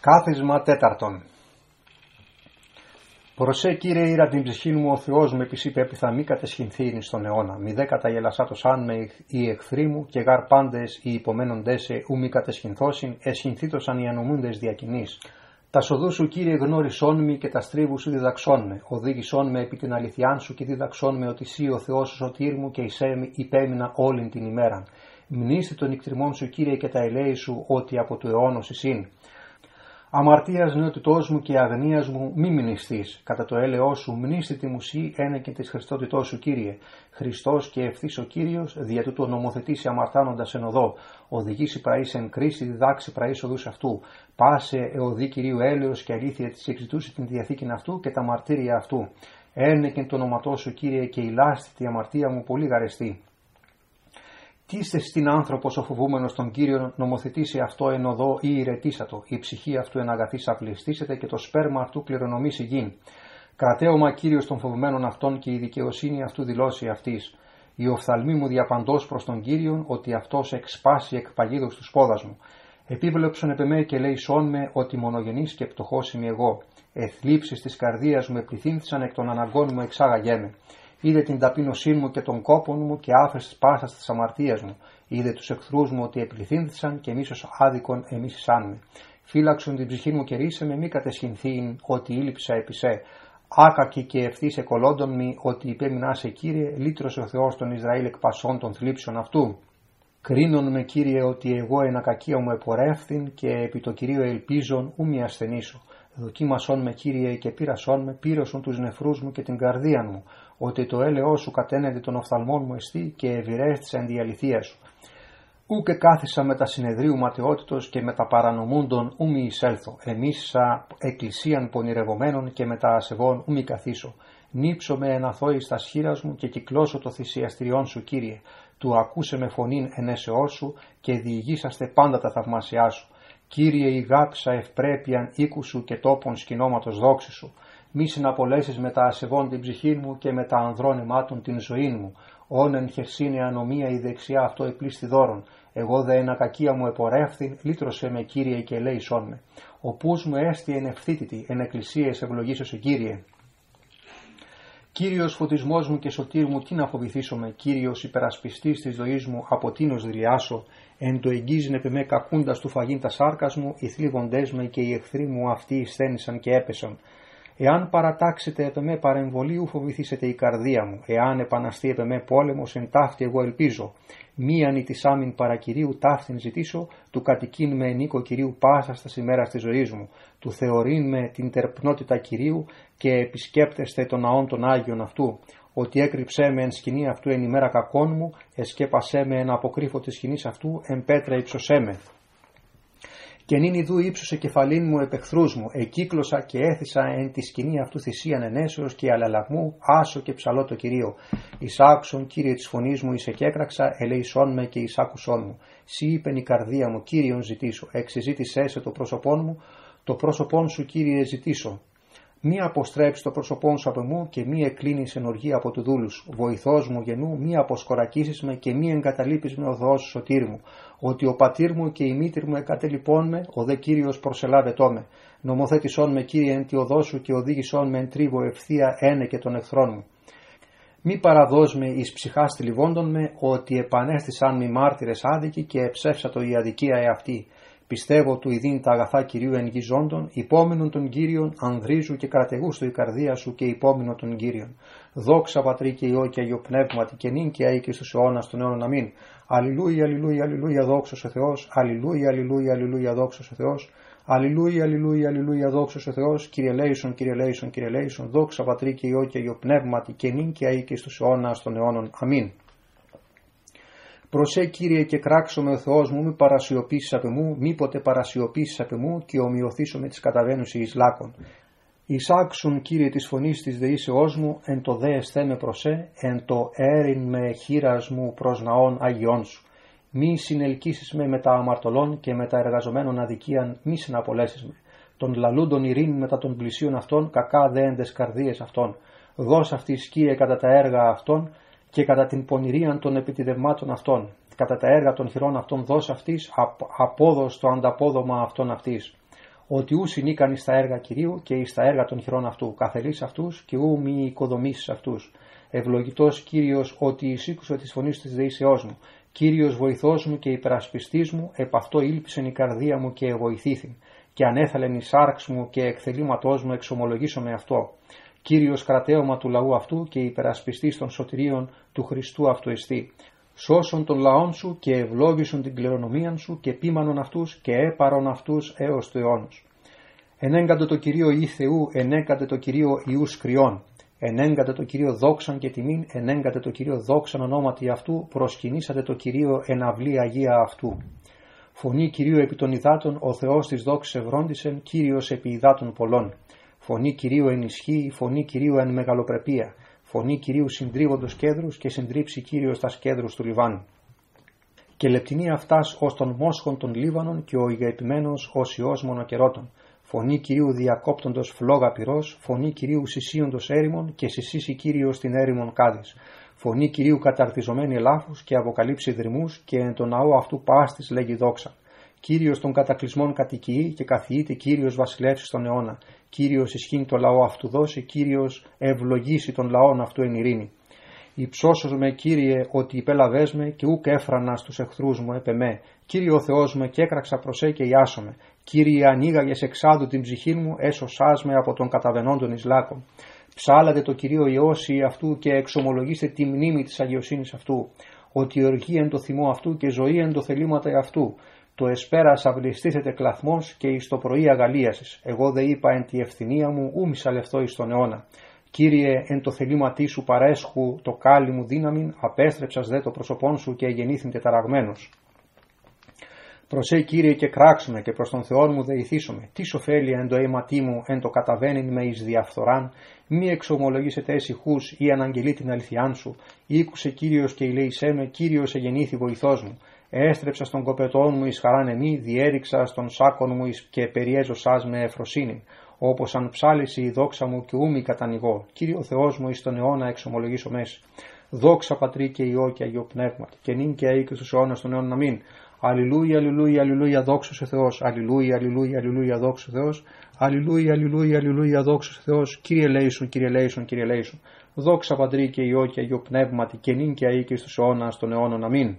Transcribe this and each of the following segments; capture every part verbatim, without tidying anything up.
Κάθισμα τέταρτον. Προσέ Κύριε ήρα την ψυχή μου, ο Θεός μου επισήπε μη κατεσχυνθήνει στον αιώνα. Μη δε καταγελασάτος αν με οι εχθροί μου και γαρ πάντες οι υπομένοντες ου μη κατεσχυνθώσιν, εσχυνθήτωσαν οι ανομούντες διακινείς. Τα σοδού σου Κύριε γνώρισόν μη και τα στρίβου σου διδαξών με. Οδήγησόν με επί την αληθιάν σου και διδαξών με ότι εσύ ο Θεός ο σωτήρ μου και εισέ υπέμεινα όλην την ημέραν. Μνήστη των εκτριμών σου Κύριε και τα ελέη σου ότι από του αιώνος εισήν. Αμαρτίας νεότητός μου και αγνίας μου μη μνηστείς, κατά το έλεος σου μνήστη τη μουσή ένα και της Χριστότητός σου Κύριε. Χριστός και ευθύς ο Κύριος, δια τούτο νομοθετήσει αμαρτάνοντας εν οδό, οδηγήσει πραείς εν κρίση, διδάξει πραείς οδούς αυτού. Πάσε εωδή Κυρίου έλεος και αλήθεια της εξητούσε την διαθήκην αυτού και τα μαρτύρια αυτού. Ένεκεν το όνοματό σου Κύριε και η λάστη τη αμαρτία μου πολύ γαρεστή. Τι είστε στην άνθρωπος ο φοβούμενος τον Κύριον, νομοθετήσει αυτό εν οδό ή ηρετήσατο, η ψυχή αυτού εν αγαθής απληστήσεται και το σπέρμα αυτού κληρονομήσει γην. Κρατέωμα Κύριος των φοβουμένων αυτών και η δικαιοσύνη αυτού δηλώσει αυτής. Η οφθαλμή μου διαπαντός προς τον Κύριον, ότι αυτός εξπάσει εκ παγίδος του σπόδας μου. Επίβλεψον επ' εμέ και λέησόν με ότι μονογενής και πτωχός είμαι εγώ. Εθλίψεις της καρδίας μου επληθύνθησαν, εκ των αναγκών μου εξάγαγέ με. Είδε την ταπείνωσή μου και των κόπων μου και άφεσης πάσας της αμαρτίας μου. Είδε τους εχθρούς μου ότι επληθύνθησαν και μίσος άδικον εμίσησάν με. Φύλαξον την ψυχή μου και ρίσε με μη κατεσχυνθήν ότι ήλυψα επισέ. Άκακη και ευθύς εκολόντων μη ότι υπέμεινά σε Κύριε, λύτρωσε ο Θεός τον Ισραήλ εκ πασών των θλίψεων αυτού. Κρίνον με Κύριε ότι εγώ εν ακακία μου επορεύθην και επί το Κυρίο ελπίζον ου μη ασθενήσω. Δοκίμασόν με Κύριε και πείρασόν με, πύρωσον τους νεφρούς μου και την καρδίαν μου, ότι το έλεος σου κατένεδε των οφθαλμών μου εστί και ευηρέστησα εν τη αληθεία σου. Ού και κάθισα με τα συνεδρίου ματαιότητος και με τα παρανομούντων ου μη εισέλθω. Εμίσησα εκκλησίαν πονηρευομένων και με τα ασεβών ου μη καθίσω. Νύψω με εν αθώης τα σχήρας μου και κυκλώσω το θυσιαστριόν σου Κύριε. Του ακούσε με φωνήν ενέσεώς σου και διηγήσαστε πάντα τα θαυμάσια σου. Κύριε ηγάψα ευπρέπειαν οίκου σου και τόπων σκηνώματος δόξη σου. Μη συναπολέσεις με τα ασεβών την ψυχή μου και με τα ανδρών αιμάτων την ζωή μου. Όνεν χερσίνε ανομία η δεξιά αυτό επλήστη δώρον. Εγώ δε εν ακακία μου επορεύθην, λύτρωσε με Κύριε και λέησόν με. Ο πούς μου έστι εν ευθύτητη, εν εκκλησίες ευλογήσωσε Κύριε. Κύριος φωτισμός μου και σωτήρ μου, τι να φοβηθήσομαι, Κύριος υπερασπιστής της ζωής μου, από τίνος δριάσω, εν το εγγίζειν επ' εμέ κακούντας του φαγήν τα σάρκας μου, οι θλίβοντές με και οι εχθροί μου αυτοί ασθένησαν και έπεσαν. Εάν παρατάξετε επ' εμέ παρεμβολίου, φοβηθήσετε η καρδία μου. Εάν επαναστεί επ' εμέ πόλεμος, εν ταύτη εγώ ελπίζω. Μίαν της άμην παρακυρίου ταύτην ζητήσω, του κατοικήν με ενίκο Κυρίου πάσα στα ημέρας της ζωής μου. Του θεωρήν με την τερπνότητα Κυρίου και επισκέπτεστε των ναών των Άγιων αυτού. Ότι έκρυψέ με εν σκηνή αυτού εν ημέρα κακών μου, εσκέπασέ με εν αποκρύφω της σκηνής αυτού, εν πέτρα υψωσέ με. Και νυν ιδού ύψωσε κεφαλήν μου επ' εχθρούς μου, εκύκλωσα και έθισα εν τη σκηνή αυτού θυσίαν ενέσεως και αλλαλαγμού, άσο και ψαλό το Κυρίο. Εισάξον Κύριε της φωνής μου, εις εκέκραξα, ελεησόν με και εισάκουσόν μου. Σύ είπεν η καρδία μου, Κύριον ζητήσω, εξεζήτησέ σε το πρόσωπόν μου, το πρόσωπόν σου Κύριε ζητήσω. Μη αποστρέψει το πρόσωπόν σου από μου και μη εκκλίνεις εν οργή από του δούλου σου. Βοηθός μου γενού, μη αποσκορακίσεις με και μη εγκαταλείπεις με ο Θεός σου σωτήρ μου. Ότι ο πατήρ μου και η μήτηρ μου εκατελειπών με, ο δε Κύριος προσελάβετό με. Νομοθέτησόν με Κύριε εν τη οδό σου και οδήγησόν με εν τρίβο ευθεία ένε και των εχθρών μου. Μη παραδώσ' με εις ψυχάς θλιβόντων με, ότι επανέστησαν μη μάρτυρες άδικοι και εψεύσατο η αδικία εαυτή. Πιστεύω του ειδήν τα αγαθά Κυρίου εν γη ζώντων, υπόμεινον των Κύριων, ανδρίζου και κρατεγούστο η καρδία σου και υπόμεινον των Κύριων. Δόξα Πατρί και Υιό και Αγιο Πνεύματι και νυν και αεί και στους αιώνας των αιώνων αμήν. Αλληλούια, αλληλούια, αλληλούια, δόξος ο Θεός. Αλληλούια, αλληλούια, αλληλούια, δόξος ο Θεός. Αλληλούια, αλληλούια, αλληλούια, δόξος ο Θεός. Κύριε λέησον, Κύριε λέησον, Κύριε λέησον. Δόξα Πατρί και Υιό και Αγιο Πνεύματι και νυν και αεί και στους αιώνας των αιώνων αμήν. Προσέ Κύριε και κράξω με ο Θεός μου, μη παρασιωπήσεις απ' εμού, μήποτε παρασιωπήσεις απ' εμού και ομοιωθήσω με τις καταβαίνουσι εις λάκων. Εισάξουν Κύριε της φωνής της δεήσεώς μου, εν το δε εσθέ με προσέ, εν το έριν με χείρας μου προς ναών Αγιών σου. Μη συνελκύσεις με με τα αμαρτωλών και με τα εργαζομένων αδικίαν, μη συναπολέσεις με. Τον λαλούντον ειρήν μετά των πλησίων αυτών, κακά δέεντες καρδίες αυτών. Δώσ' αυτή σκύε κατά τα έργα αυτών, και κατά την πονηρίαν των επιτιδευμάτων αυτών, κατά τα έργα των χειρών αυτών δώσ' αυτής, απόδος το ανταπόδομα αυτών αυτής. ότι ου συνήκαν εις τα έργα Κυρίου και εις τα έργα των χειρών αυτού, καθελείς αυτούς και ου μη οικοδομήσεις αυτούς. Ευλογητός Κύριος, ότι εισήκουσε της φωνής της δεήσεώς μου. Κύριος βοηθός μου και υπερασπιστής μου, επ' αυτό ήλπισεν η καρδία μου και βοηθήθην. Και ανέθαλεν η σάρξ μου και εκθελήματός μου εξομολογήσω με αυτό. Κύριος κρατέωμα του λαού αυτού και υπερασπιστής των σωτηρίων του Χριστού αυτού εστί. Σώσον των λαών σου και ευλόγησον την κληρονομίαν σου και πίμανον αυτούς και έπαρον αυτούς έως του αιώνος. Ενέγκαντε το Κυρίο ή Θεού, ενέγκαντε το Κυρίο Ιούς κρυών. Ενέγκαντε το Κυρίο δόξαν και τιμήν, ενέγκαντε το Κυρίο δόξαν ονόματι αυτού, προσκυνήσατε το Κυρίο εν αυλή αγία αυτού. Φωνή Κυρίου επί των υδάτων, ο Θεός της δόξης ευρόντισεν, Κύριος επί υδάτων πολλών. Φωνή Κυρίου εν ισχύ, φωνή Κυρίου εν μεγαλοπρεπία. Φωνή Κυρίου συντρίβοντος κέδρους και συντρίψει Κύριος τας κέδρους του Λιβάνου. Και λεπτυνή αυτάς ως των μόσχων των Λίβανων και ο ηγεεπιμένος ως ιός μονοκερότων. Φωνή Κυρίου διακόπτοντος φλόγα πυρός, φωνή Κυρίου συσίοντος έρημον και συσίσει Κύριος την έρημον κάδης. Φωνή Κυρίου καταρτιζομένη ελάφους και αποκαλύψει δρυμούς και εν τον ναό αυτού πάστης λέγει δόξα. Κύριος των κατακλυσμών κατοικεί και καθιείται Κύριος βασιλεύσει στον αιώνα. Κύριος ισχύει το λαό αυτού δώσει, Κύριος ευλογήσει τον λαόν αυτού εν ειρήνη. Υψώσος με Κύριε ότι υπέλαβες με και ούκ έφρανα στους εχθρούς μου επεμέ. Κύριε ο Θεός με και έκραξα προσέ και ιάσομαι. Κύριε ανοίγαγες εξάδου την ψυχή μου, έσωσάς με από τον καταβενόντων εις λάκων. Ψάλατε το Κυρίο Ιώσι αυτού και εξομολογήστε τη μνήμη της αγιοσύνης αυτού. Ότι οργή εν το θυμό αυτού και ζωή εν το θελήματα αυτού. Το εσπέρας αυλιστήσετε κλαθμός και εις το πρωί αγαλίασης. Εγώ δε είπα εν τη ευθυνία μου ου μισαλευτώ εις τον αιώνα. Κύριε, εν το θελήματί σου παρέσχου το κάλλι μου δύναμην, απέστρεψας δε το πρόσωπόν σου και εγεννήθην τεταραγμένος. Προσέ Κύριε και κράξουμε και προς τον Θεόν μου δεηθήσουμε. Τι ωφέλεια εν το αίματί μου εν το καταβαίνειν με εις διαφθοράν, μη εξομολογήσετε έσυχους ή αναγγελεί την αληθιάν σου. Ήκουσε Κύριος και ηλέησέ με, Κύριος εγεννήθη βοηθός μου. Έστρεψα στον κοπετόν μου εις χαράν εμή, διέριξα στον σάκον μου εις και περιέζωσάς με ευφροσύνη. Όπως αν ψάλισε η δόξα μου και ούμι κατανοιγώ. Κύριο Θεός μου εις τον αιώνα εξομολογήσω μέση. Δόξα Πατρί και Υιό και Αγίο Πνεύματι, και νυν και αεί και στους αιώνας των αιώνων αμήν. Αλληλούια, αλληλούια, αλληλούια, δόξος ο Θεός. Αλληλούια, αλληλούια, αλληλούια, δόξος ο Θεός. Αλληλούια, αλληλούια, αλληλούια, δόξος ο Θεός. Κύριε λέησον, Κύριε λέησον, Κύριε λέησον. Δόξα Πατρί και Υιό και Αγίο Πνεύματι, και νυν και αεί και στους αιώνας των αιώνων αμήν.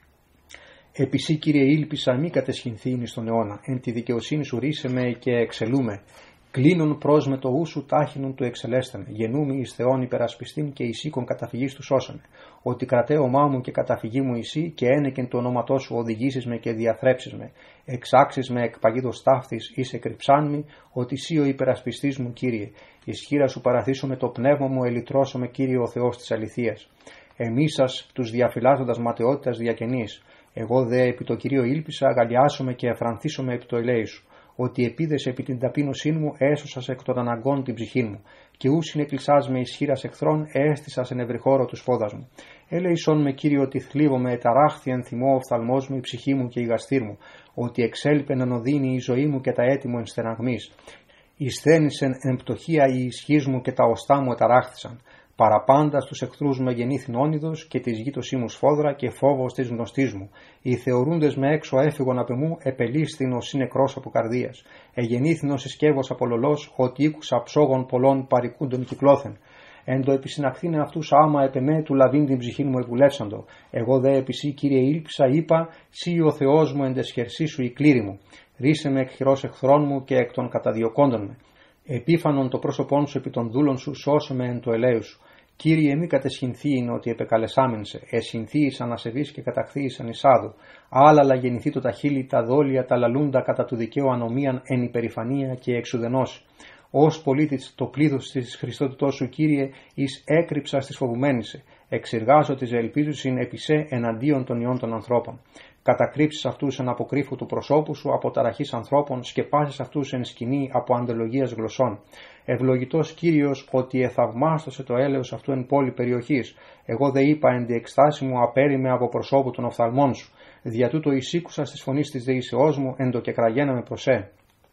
Επισή Κύριε ήλπισα μη κατεσχυνθήνει στον αιώνα, εν τη δικαιοσύνη σου ρίσε με και εξελούμε. Κλείνον προς με το ου σου τάχινον του εξελέσταμε, γεννούμι εις Θεόν υπερασπιστήν και εις οίκον καταφυγής του σώσαμε. Ότι κρατέωμά μου και καταφυγή μου εσύ και ένεκεν το ονόματό σου οδηγήσεις με και διαθρέψεις με. Εξάξεις με εκ παγίδος ταύτης εις εκρυψάν μη, ότι εσύ ο υπερασπιστής μου Κύριε. Ισχύρα σου παραθήσω με το πνεύμα μου ελυτρώσω με Κύριε ο Θεός της αληθείας. Εμείς σας τους διαφυλάζοντας ματαιότητας διακαινείς. Εγώ δε επί το Κυρίο ήλπισα, αγαλιάσομαι και εφρανθίσομαι επί το ελέη σου. Ότι επίδεσε επί την ταπείνωσή μου, έσωσας εκ των αναγκών την ψυχή μου. Και ου συνεκλεισάς με ισχύρας εχθρών, έστησας εν ευρυχώρο τους πόδας μου. Έλεησον με Κύριο ότι θλίβομαι, εταράχθη εν θυμό ο φθαλμός μου, η ψυχή μου και η γαστήρ μου. Ότι εξέλιπε να οδύνει η ζωή μου και τα έτη μου εν στεναγμής. Ισθένησεν εν πτωχία η ισχύς μου και τα οστά μου εταράχθησαν. Παραπάντα στους εχθρούς μου εγεννήθην όνειδος και της γείτοσή μου σφόδρα και φόβος της γνωστής μου. Οι θεωρούντες με έξω έφυγον απ' εμού, επελίσθην ως νεκρός από καρδίας. Εγεννήθην ως συσκεύος απολολός, ότι ήκουσα ψόγων πολλών παρικούντων κυκλώθεν. Εν το επισυναχθήνε αυτούς άμα επεμέ του λαβήν την ψυχή μου ευουλεύσαντο. Εγώ δε επισή Κύριε ήλπισα, είπα, σύ ο Θεός μου εν τεσχερσή σου η κλήρη μου. Ρίσε με εκ χειρός εχθρών μου και εκ των καταδιωκόντων με. Επίφανον το πρόσωπόν σου επί των δούλων σου, σώσε με εν το ελέου σου. Κύριε, μη κατεσχυνθείην ότι επεκαλεσάμεν σε, εσυνθείης ανασεβής και καταχθείησαν εισάδου. Άλλαλα γεννηθεί το τα χείλη, τα δόλια, τα λαλούντα κατά του δικαίου ανομίαν εν υπερηφανία και εξουδενώση. Ως πολίτης το πλήθος της Χριστότητός σου, Κύριε, εις έκρυψα στις φοβουμένησε. Εξεργάζω τις ελπίζουσιν επί σε εναντίον των ιών των ανθρώπων. Κατακρύψεις αυτούς εν αποκρύφου του προσώπου σου από ταραχής ανθρώπων, σκεπάσεις αυτούς εν σκηνή από αντελογίας γλωσσών. Ευλογητός Κύριος, ότι εθαυμάστοσε το έλεος αυτού εν πόλη περιοχής. Εγώ δε είπα εν τη εκστάση μου, απέριμαι από προσώπου των οφθαλμών σου. Δια τούτο εισήκουσα στις φωνής της δεήσεώς μου, εν το και κραγέναμε προσέ.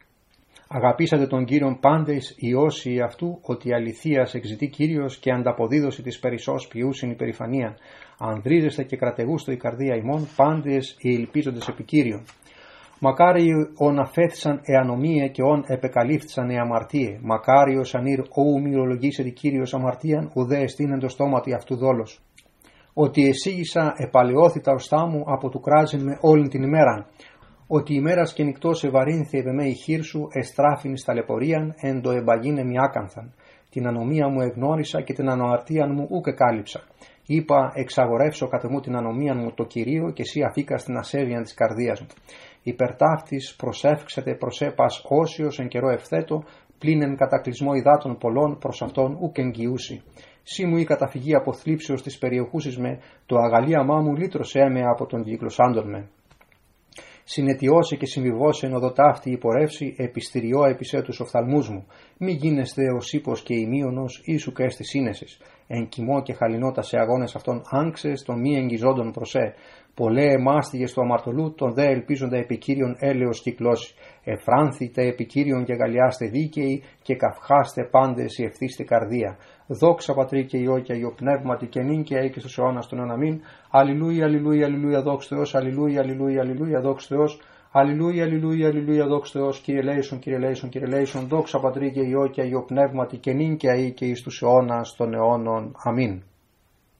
Αγαπήσατε τον Κύριον πάντες οι όσοι αυτού, ότι αληθείας εξητεί Κύριος και ανταποδίδωση της περισσός ποιούσιν υπερηφανία. Ανδρίζεστε και κρατεγούστο η καρδία ημών, πάντες οι ελπίζοντες επί Κύριον. Μακάριοι ον αφέθησαν εανομίε και ον επεκαλύφθησαν εαμαρτίε. Μακάριος ανήρ όου μυρολογήσεται Κύριος αμαρτίαν, ουδέ εστίν εν το στόματι αυτού δόλος. Ότι εσύγησα επαλαιώθη τα οστά μου από του κράζειν με όλην την ημέραν. Ότι ημέρας και νυχτός ευαρύνθη επ' εμέ η χείρ σου, εστράφην εις ταλαιπωρίαν, εν το εμπαγίνε μη άκανθαν. Την ανομία μου εγνώρισα και την ανοαρτίαν μου ούκ εκάλυψα. Είπα, εξαγορεύσω κατ' εμού την ανομίαν μου το Κυρίο, και εσύ αφήκα στην ασέβεια της καρδίας μου. Υπερταύτης προσεύξετε προσέπας όσιος εν καιρό ευθέτω, πλην εν κατακλυσμό υδάτων πολλών προς αυτόν ούκ εγγυούσι. Σύ μου η καταφυγή από θλίψεως της περιεχούσης με, το αγαλίαμά μου λύτρωσέ με από τον κυκλωσάντων με. Συνετιώσε και συμβιβώσε εν οδοτάφτη υπορεύση, επιστηριώ επισέ τους οφθαλμούς μου. Μη γίνεστε ως ύπος και ημίωνος, ίσου και έστι σύνεσης. Εν κοιμό και χαλινότα σε αγώνες αυτών άγξες, των μη εγγυζόντων προσέ. Πολλέ εμάστιγες του αμαρτωλού, τον δε ελπίζοντα επικύριον έλεος κυκλώσει. Εφράνθητε επικύριον και γαλιάστε δίκαιοι, και καυχάστε πάντες η ευθύστη καρδία. Δόξα Πατρί και Υιό και Αγιο Πνεύματι και νυν και αεί και στους αιώνας των αιώνων αμήν. Αλληλούια, αλληλούια, αλληλούια, δόξα Θεός, αλληλούια, αλληλούια, αλληλούια, δόξα Θεός. Αλληλούια, αλληλούια, αλληλούια, δόξα Θεός, Κύριε Λέησον, Κύριε Λέησον, Κύριε Λέησον, δόξα Πατρί και Υιό και Αγιο Πνεύματι και νυν και αεί και εις τους αιώνας των αιώνων αμήν.